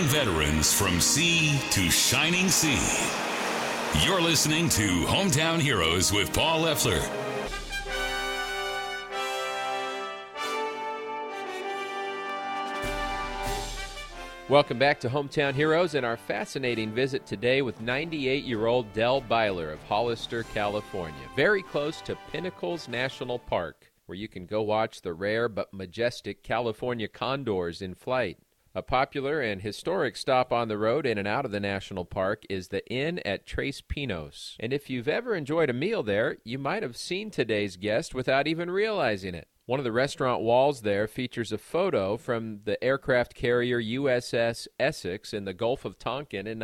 veterans from sea to shining sea. You're listening to Hometown Heroes with Paul Leffler. Welcome back to Hometown Heroes and our fascinating visit today with 98-year-old Del Byler of Hollister, California, very close to Pinnacles National Park, where you can go watch the rare but majestic California condors in flight. A popular and historic stop on the road in and out of the national park is the Inn at Tres Pinos. And if you've ever enjoyed a meal there, you might have seen today's guest without even realizing it. One of the restaurant walls there features a photo from the aircraft carrier USS Essex in the Gulf of Tonkin in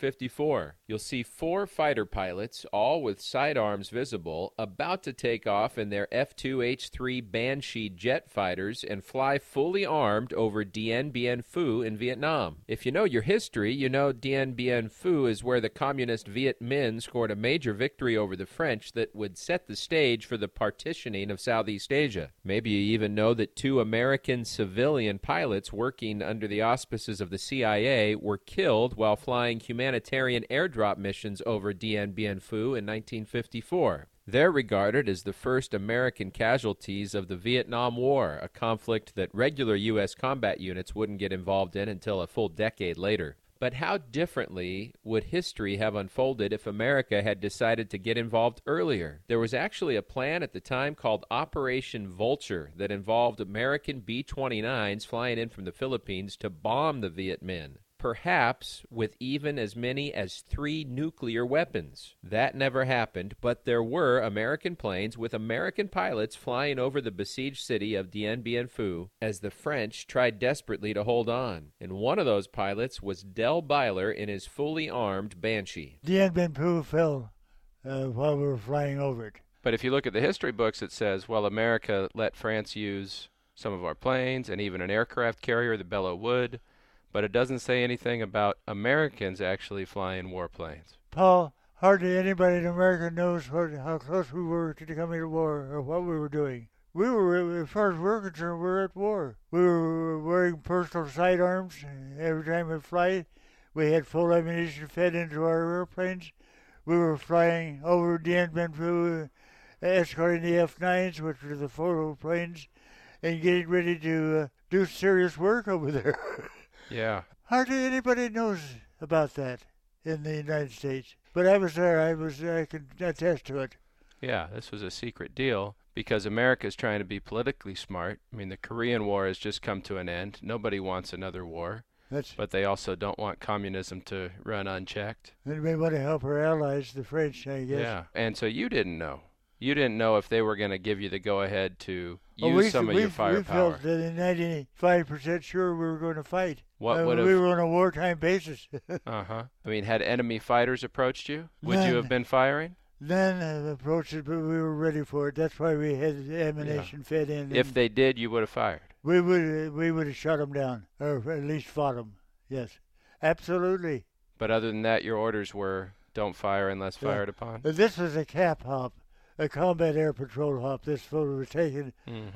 1954. You'll see 4 fighter pilots, all with sidearms visible, about to take off in their F-2H-3 Banshee jet fighters and fly fully armed over Dien Bien Phu in Vietnam. If you know your history, you know Dien Bien Phu is where the communist Viet Minh scored a major victory over the French that would set the stage for the partitioning of Southeast Asia. Maybe you even know that 2 American civilian pilots working under the auspices of the CIA were killed while flying humanitarian airdrop missions over Dien Bien Phu in 1954. They're regarded as the first American casualties of the Vietnam War, a conflict that regular U.S. combat units wouldn't get involved in until a full decade later. But how differently would history have unfolded if America had decided to get involved earlier? There was actually a plan at the time called Operation Vulture that involved American B-29s flying in from the Philippines to bomb the Viet Minh, perhaps with even as many as 3 nuclear weapons. That never happened, but there were American planes with American pilots flying over the besieged city of Dien Bien Phu as the French tried desperately to hold on. And one of those pilots was Del Byler in his fully armed Banshee. Dien Bien Phu fell while we were flying over it. But if you look at the history books, it says, well, America let France use some of our planes and even an aircraft carrier, the Belleau Wood. But it doesn't say anything about Americans actually flying warplanes. Paul, hardly anybody in America knows how close we were to coming to war or what we were doing. We were, as far as we're concerned, we were at war. We were wearing personal sidearms every time we fly. We had full ammunition fed into our airplanes. We were flying over Dien Bien Phu, escorting the F-9s, which were the photo planes, and getting ready to do serious work over there. Yeah. Hardly anybody knows about that in the United States. But I was there. I can attest to it. Yeah, this was a secret deal because America's trying to be politically smart. I mean, the Korean War has just come to an end. Nobody wants another war. But they also don't want communism to run unchecked. And we want to help our allies, the French, I guess. Yeah, and so you didn't know. You didn't know if they were going to give you the go-ahead to use some of your firepower. We felt that 95% sure we were going to fight. We were on a wartime basis. I mean, had enemy fighters approached you? Would you have been firing? None approached it, but we were ready for it. That's why we had ammunition fed in. If they did, you would have fired. We would have shot them down, or at least fought them. Yes, absolutely. But other than that, your orders were don't fire unless fired upon? This was a cap hop. A combat air patrol hop. This photo was taken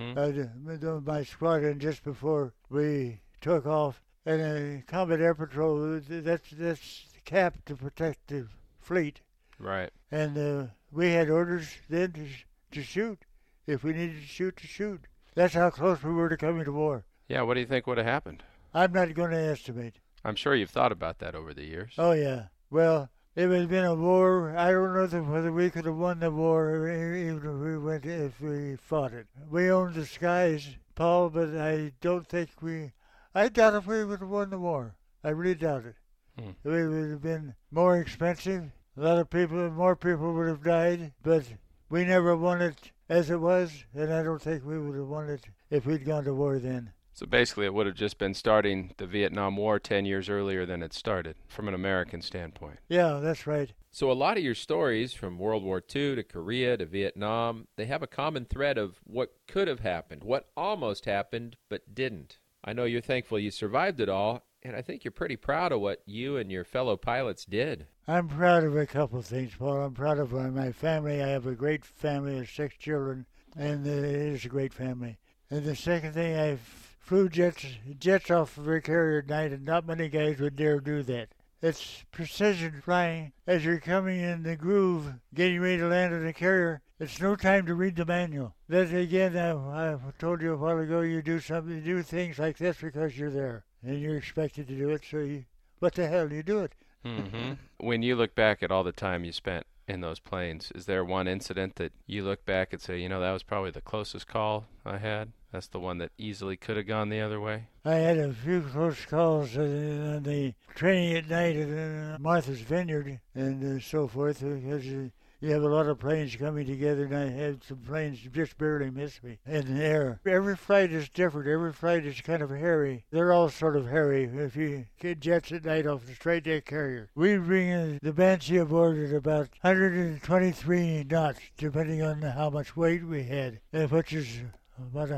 my squadron just before we took off. And a combat air patrol, that's capped to protect the fleet. Right. And we had orders then to shoot. If we needed to shoot. That's how close we were to coming to war. Yeah, what do you think would have happened? I'm not going to estimate. I'm sure you've thought about that over the years. Oh, yeah. Well, it would have been a war. I don't know whether we could have won the war even if we fought it. We owned the skies, Paul, but I don't think I doubt if we would have won the war. I really doubt it. It would have been more expensive. More people would have died, but we never won it as it was, and I don't think we would have won it if we'd gone to war then. So basically it would have just been starting the Vietnam War 10 years earlier than it started, from an American standpoint. Yeah, that's right. So a lot of your stories, from World War II to Korea to Vietnam, they have a common thread of what could have happened, what almost happened but didn't. I know you're thankful you survived it all, and I think you're pretty proud of what you and your fellow pilots did. I'm proud of a couple of things, Paul. I'm proud of my family. I have a great family of 6 children, and it is a great family. And the second thing, I've flew jets off of a carrier at night, and not many guys would dare do that. It's precision flying. As you're coming in the groove, getting ready to land on the carrier, it's no time to read the manual. That again, I told you a while ago, you do things like this because you're there, and you're expected to do it, so what the hell, you do it. Mm-hmm. When you look back at all the time you spent in those planes, is there one incident that you look back and say, that was probably the closest call I had? That's the one that easily could have gone the other way? I had a few close calls on the training at night at Martha's Vineyard and so forth, because you have a lot of planes coming together, and I had some planes just barely miss me in the air. Every flight is different. Every flight is kind of hairy. They're all sort of hairy if you get jets at night off the straight deck carrier. We bring the Banshee aboard at about 123 knots, depending on how much weight we had, which is about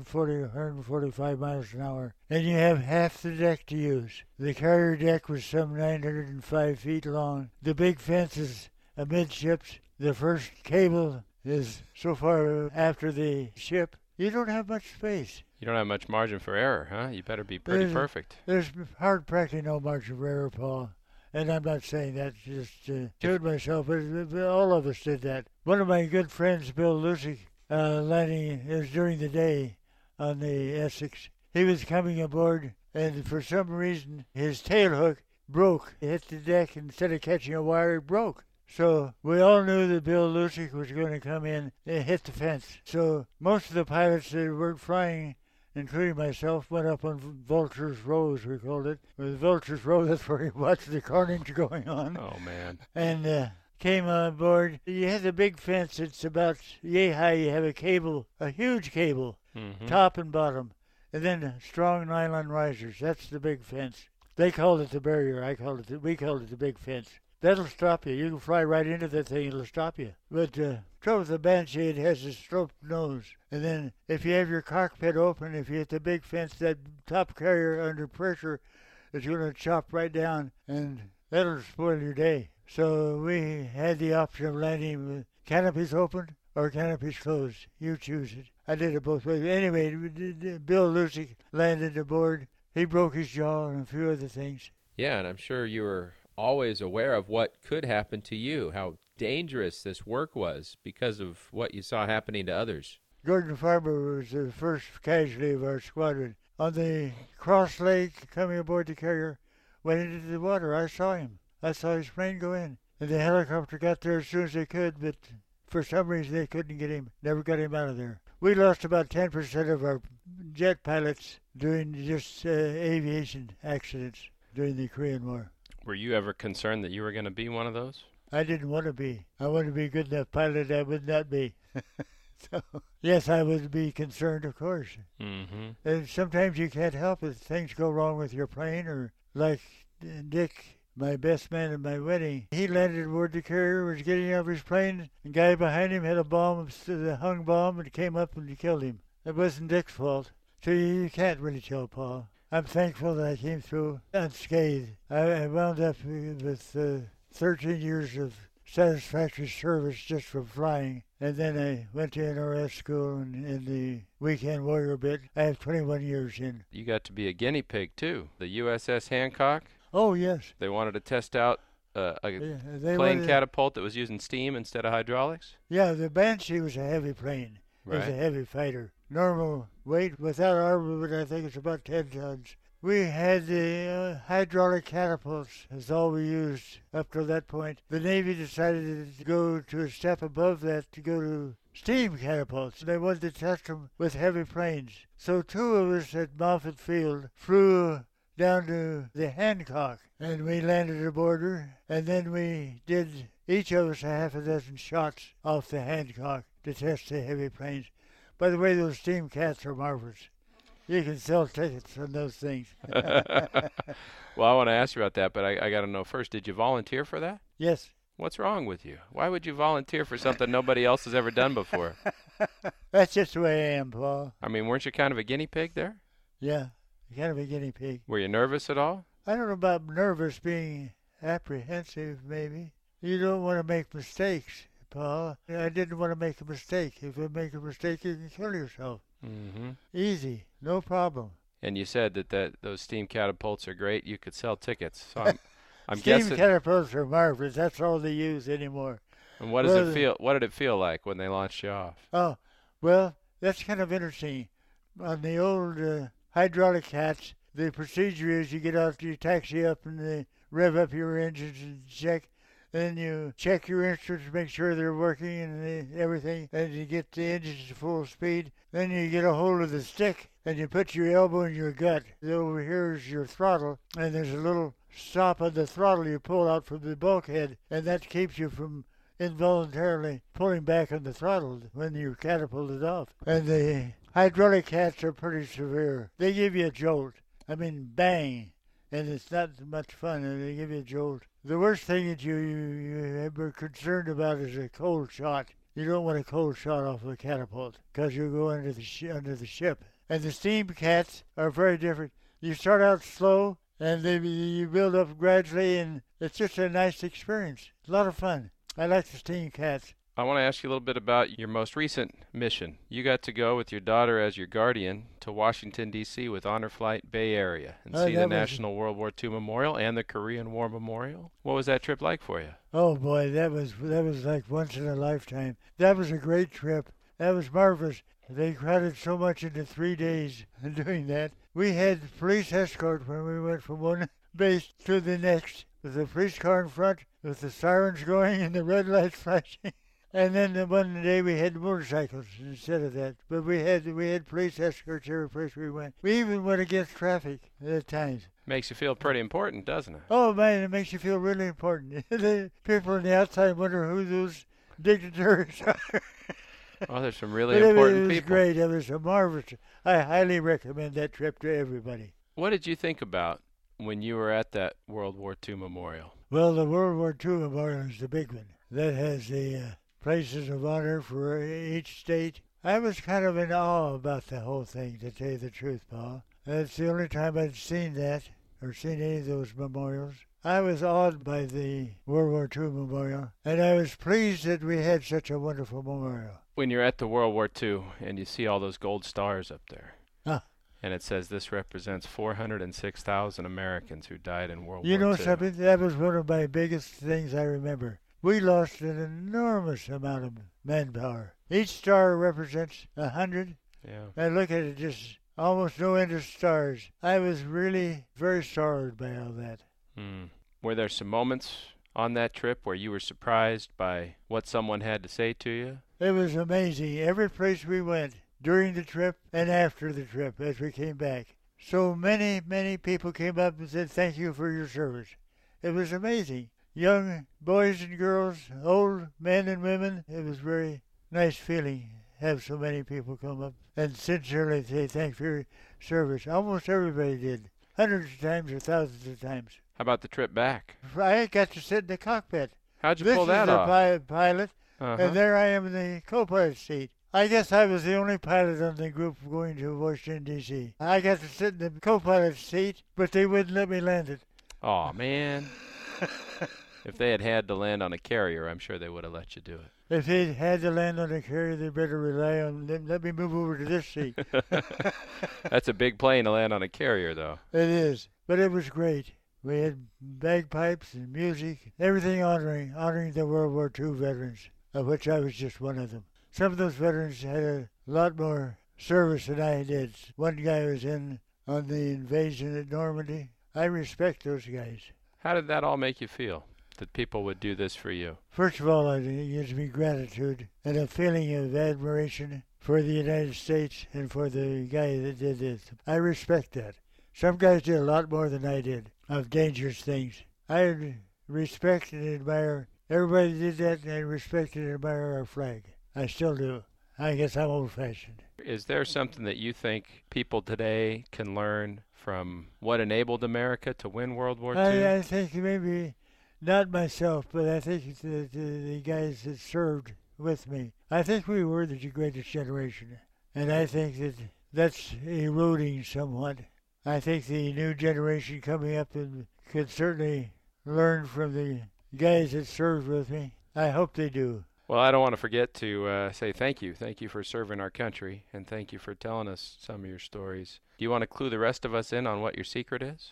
145 miles an hour. And you have half the deck to use. The carrier deck was some 905 feet long. The big fence is amidships. The first cable is so far after the ship. You don't have much space. You don't have much margin for error, huh? You better be pretty perfect. There's practically no margin for error, Paul. And I'm not saying that just to toot myself, but all of us did that. One of my good friends, Bill Lucy, landing is during the day on the Essex. He was coming aboard, and for some reason his tail hook broke. It hit the deck, and instead of catching a wire, it broke. So we all knew that Bill Lucy was going to come in and hit the fence. So most of the pilots that weren't flying, including myself, went up on Vulture's Row, as we called it. With Vulture's Row, that's where you watch the carnage going on. Oh, man. And came on board. You have the big fence. It's about yay high. You have a cable, a huge cable, top and bottom, and then strong nylon risers. That's the big fence. They called it the barrier. We called it the big fence. That'll stop you. You can fly right into that thing. It'll stop you. But trouble with the Banshee, it has a sloped nose. And then if you have your cockpit open, if you hit the big fence, that top carrier under pressure is going to chop right down, and that'll spoil your day. So we had the option of landing with canopies open or canopies closed. You choose it. I did it both ways. Anyway, Bill Lucy landed aboard. He broke his jaw and a few other things. Yeah, and I'm sure you were always aware of what could happen to you, how dangerous this work was because of what you saw happening to others. Gordon Farber was the first casualty of our squadron. On the Cross Lake, coming aboard the carrier, went into the water. I saw him. I saw his plane go in. And the helicopter got there as soon as they could, but for some reason they couldn't get him. Never got him out of there. We lost about 10% of our jet pilots doing just aviation accidents during the Korean War. Were you ever concerned that you were going to be one of those? I didn't want to be. I wanted to be a good enough pilot I would not be. So, yes, I would be concerned, of course. Mm-hmm. And sometimes you can't help it. Things go wrong with your plane, or like Dick, my best man at my wedding, he landed aboard the carrier, was getting out of his plane, and the guy behind him had a bomb, the hung bomb, and came up and killed him. It wasn't Dick's fault. So you can't really tell, Paul. I'm thankful that I came through unscathed. I wound up with 13 years of satisfactory service just from flying. And then I went to NRS school and in the weekend warrior bit. I have 21 years in. You got to be a guinea pig, too. The USS Hancock. Oh, yes. They wanted to test out a plane catapult that was using steam instead of hydraulics? Yeah, the Banshee was a heavy plane. It was a heavy fighter. Normal weight without armament, I think it's about 10 tons. We had the hydraulic catapults, is all we used up to that point. The Navy decided to go to a step above that, to go to steam catapults. They wanted to test them with heavy planes. So two of us at Moffett Field flew down to the Hancock, and we landed aboard her, and then we did, each of us, a half a dozen shots off the Hancock to test the heavy planes. By the way, those steam cats are marvelous. You can sell tickets on those things. Well, I want to ask you about that, but I got to know first, did you volunteer for that? Yes. What's wrong with you? Why would you volunteer for something nobody else has ever done before? That's just the way I am, Paul. I mean, weren't you kind of a guinea pig there? Yeah, kind of a guinea pig. Were you nervous at all? I don't know about nervous, being apprehensive, maybe. You don't want to make mistakes, Paul. I didn't want to make a mistake. If you make a mistake, you can kill yourself. Mm-hmm. Easy, no problem. And you said that those steam catapults are great. You could sell tickets. So I'm Steam guessing. catapults are marvelous. That's all they use anymore. And what does it feel? What did it feel like when they launched you off? Oh, well, that's kind of interesting. On the old hydraulic cats, the procedure is you get out, you taxi up, and they rev up your engines and check. Then you check your instruments, make sure they're working and everything, and you get the engines to full speed. Then you get a hold of the stick, and you put your elbow in your gut. Over here is your throttle, and there's a little stop on the throttle you pull out from the bulkhead, and that keeps you from involuntarily pulling back on the throttle when you catapult it off. And the hydraulic cats are pretty severe. They give you a jolt. I mean, bang. And it's not much fun, and they give you a jolt. The worst thing that you are concerned about is a cold shot. You don't want a cold shot off of a catapult, because you'll go under the ship. And the steam cats are very different. You start out slow, and you build up gradually, and it's just a nice experience. A lot of fun. I like the steam cats. I want to ask you a little bit about your most recent mission. You got to go with your daughter as your guardian to Washington, D.C. with Honor Flight Bay Area and see the National World War II Memorial and the Korean War Memorial. What was that trip like for you? Oh, boy, that was like once in a lifetime. That was a great trip. That was marvelous. They crowded so much into 3 days doing that. We had police escort when we went from one base to the next, with the police car in front, with the sirens going and the red lights flashing. And then one day we had motorcycles instead of that. But we had police escorts every place we went. We even went against traffic at times. Makes you feel pretty important, doesn't it? Oh, man, it makes you feel really important. The people on the outside wonder who those dignitaries are. Oh, there's some really important people. It was great. It was a marvelous. I highly recommend that trip to everybody. What did you think about when you were at that World War II Memorial? Well, the World War II Memorial is the big one. That has the places of honor for each state. I was kind of in awe about the whole thing, to tell you the truth, Paul. That's the only time I'd seen that, or seen any of those memorials. I was awed by the World War II Memorial, and I was pleased that we had such a wonderful memorial. When you're at the World War II and you see all those gold stars up there, and it says this represents 406,000 Americans who died in World War II. You know something? That was one of my biggest things I remember. We lost an enormous amount of manpower. Each star represents 100. Yeah. I look at it, just almost no end of stars. I was really very sorrowed by all that. Were there some moments on that trip where you were surprised by what someone had to say to you? It was amazing. Every place we went, during the trip and after the trip as we came back. So many, many people came up and said, thank you for your service. It was amazing. Young boys and girls, old men and women. It was a very nice feeling to have so many people come up and sincerely say thank you for your service. Almost everybody did. Hundreds of times or thousands of times. How about the trip back? I got to sit in the cockpit. How'd you pull that off? This is the pilot, and there I am in the co-pilot seat. I guess I was the only pilot on the group going to Washington, D.C. I got to sit in the co-pilot seat, but they wouldn't let me land it. Oh, man. If they had to land on a carrier, I'm sure they would have let you do it. If they had to land on a carrier, they better rely on them. Let me move over to this seat. That's a big plane to land on a carrier, though. It is, but it was great. We had bagpipes and music, everything honoring the World War II veterans, of which I was just one of them. Some of those veterans had a lot more service than I did. One guy was in on the invasion at Normandy. I respect those guys. How did that all make you feel, that people would do this for you? First of all, it gives me gratitude and a feeling of admiration for the United States and for the guy that did this. I respect that. Some guys did a lot more than I did of dangerous things. I respect and admire everybody that did that, and I respect and admire our flag. I still do. I guess I'm old-fashioned. Is there something that you think people today can learn from what enabled America to win World War II? I think maybe not myself, but I think the guys that served with me. I think we were the greatest generation, and I think that's eroding somewhat. I think the new generation coming up could certainly learn from the guys that served with me. I hope they do. Well, I don't want to forget to say thank you. Thank you for serving our country, and thank you for telling us some of your stories. Do you want to clue the rest of us in on what your secret is?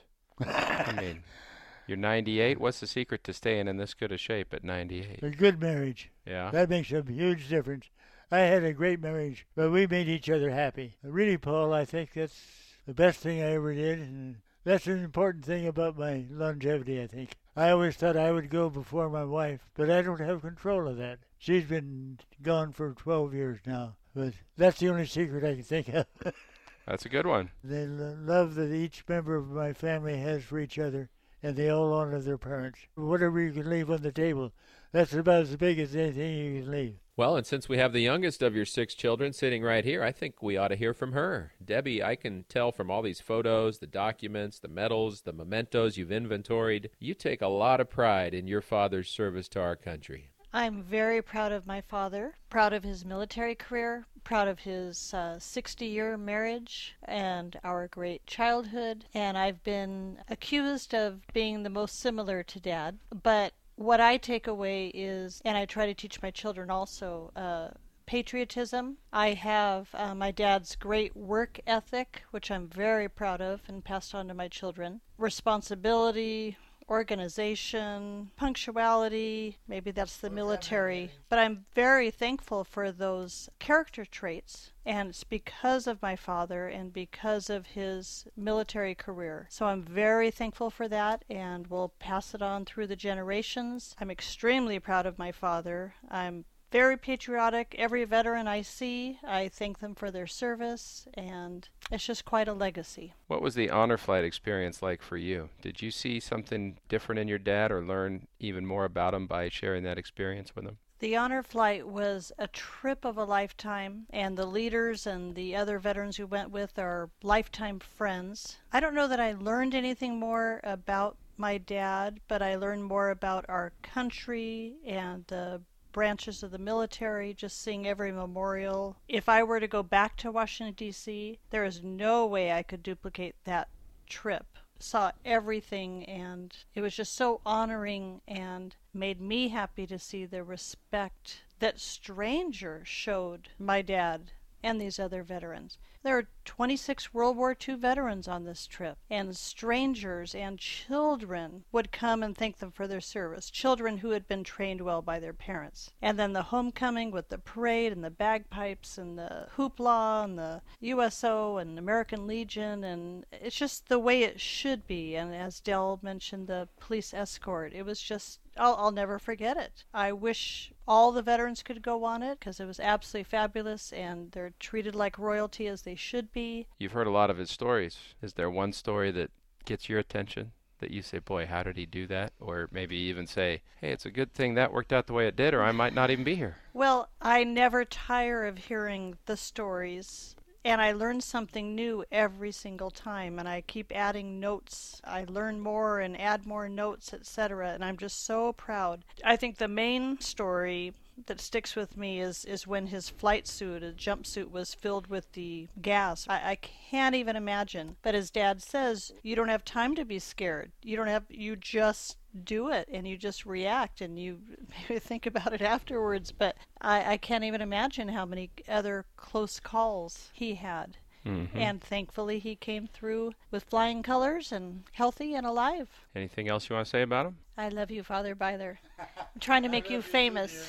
I mean, you're 98. What's the secret to staying in this good a shape at 98? A good marriage. Yeah? That makes a huge difference. I had a great marriage, but we made each other happy. Really, Paul, I think that's the best thing I ever did, and that's an important thing about my longevity, I think. I always thought I would go before my wife, but I don't have control of that. She's been gone for 12 years now, but that's the only secret I can think of. That's a good one. The love that each member of my family has for each other, and they all honor their parents. Whatever you can leave on the table, that's about as big as anything you can leave. Well, and since we have the youngest of your 6 children sitting right here, I think we ought to hear from her. Debbie, I can tell from all these photos, the documents, the medals, the mementos you've inventoried, you take a lot of pride in your father's service to our country. I'm very proud of my father, proud of his military career, proud of his 60-year marriage and our great childhood, and I've been accused of being the most similar to Dad, but what I take away is, and I try to teach my children also, patriotism. I have my dad's great work ethic, which I'm very proud of and passed on to my children. Responsibility, organization, punctuality, maybe that's the military. But I'm very thankful for those character traits, and it's because of my father and because of his military career. So I'm very thankful for that, and we'll pass it on through the generations. I'm extremely proud of my father. I'm very patriotic. Every veteran I see, I thank them for their service, and it's just quite a legacy. What was the honor flight experience like for you? Did you see something different in your dad or learn even more about him by sharing that experience with him? The honor flight was a trip of a lifetime, and the leaders and the other veterans we went with are lifetime friends. I don't know that I learned anything more about my dad, but I learned more about our country and the branches of the military, just seeing every memorial. If I were to go back to Washington, D.C., there is no way I could duplicate that trip. Saw everything, and it was just so honoring and made me happy to see the respect that strangers showed my dad and these other veterans. There are 26 World War II veterans on this trip, and strangers and children would come and thank them for their service, children who had been trained well by their parents. And then the homecoming with the parade and the bagpipes and the hoopla and the USO and American Legion, and it's just the way it should be. And as Del mentioned, the police escort, it was just, I'll never forget it. I wish all the veterans could go on it because it was absolutely fabulous, and they're treated like royalty as they should be. You've heard a lot of his stories. Is there one story that gets your attention that you say, boy, how did he do that? Or maybe even say, hey, it's a good thing that worked out the way it did, or I might not even be here. Well, I never tire of hearing the stories. And I learn something new every single time, and I keep adding notes. I learn more and add more notes, etc., and I'm just so proud. I think the main story that sticks with me is when his flight suit, a jumpsuit, was filled with the gas. I can't even imagine. But as Dad says, you don't have time to be scared. You just do it, and you just react, and you maybe think about it afterwards. But I can't even imagine how many other close calls he had. Mm-hmm. And thankfully he came through with flying colors and healthy and alive. Anything else you want to say about him? I love you, Father Byler. I'm trying to make you famous.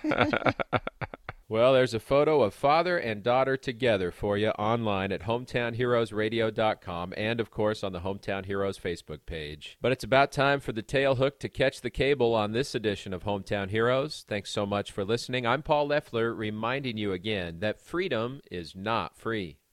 Well, there's a photo of father and daughter together for you online at hometownheroesradio.com and, of course, on the Hometown Heroes Facebook page. But it's about time for the tail hook to catch the cable on this edition of Hometown Heroes. Thanks so much for listening. I'm Paul Leffler, reminding you again that freedom is not free.